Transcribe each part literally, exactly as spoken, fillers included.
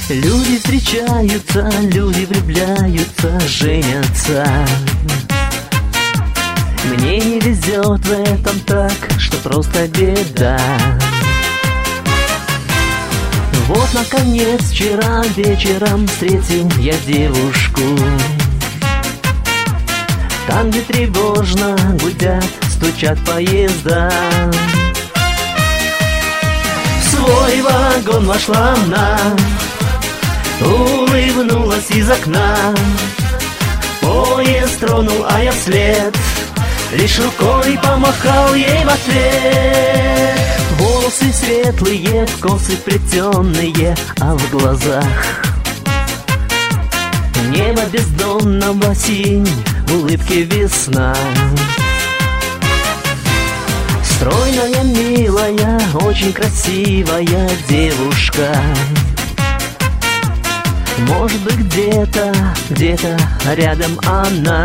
Люди встречаются, люди влюбляются, женятся. Мне не везет в этом так, что просто беда. Вот, наконец, вчера вечером встретил я девушку. Там, где тревожно гудят, стучат поезда. В свой вагон вошла она, улыбнулась из окна. Поезд тронул, а я вслед лишь рукой помахал ей в ответ. Волосы светлые, косы плетеные, а в глазах небо бездонного синь, в улыбке весна. Стройная, милая, очень красивая девушка. Может быть, где-то, где-то рядом она.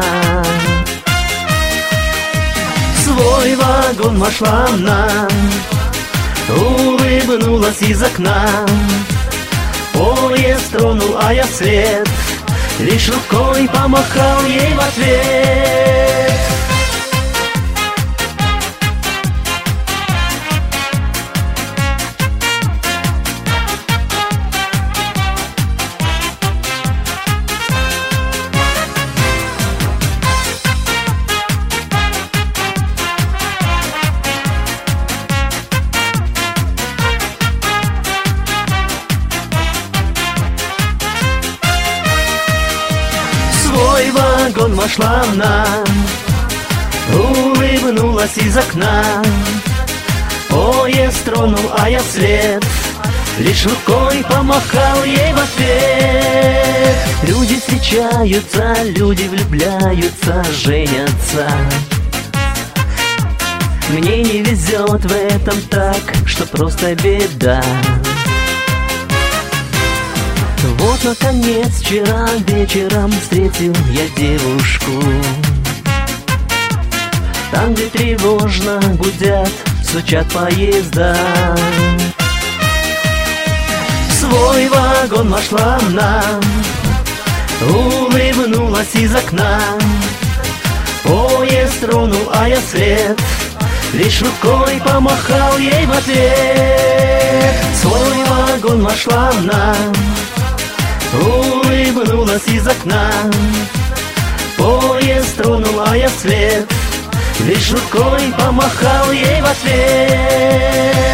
В свой вагон вошла она, улыбнулась из окна. Поезд тронул, а я вслед лишь рукой помахал ей в ответ. В свой вагон вошла она, улыбнулась из окна. Поезд тронул, а я вслед лишь рукой помахал ей в ответ. Люди встречаются, люди влюбляются, женятся. Мне не везет в этом так, что просто беда. Вот, наконец, вчера вечером встретил я девушку. Там, где тревожно гудят, стучат поезда. В свой вагон вошла она, улыбнулась из окна. Поезд тронул, а я вслед лишь рукой помахал ей в ответ. В свой вагон вошла она, улыбнулась из окна. Поезд тронул, а я вслед лишь рукой помахал ей в ответ.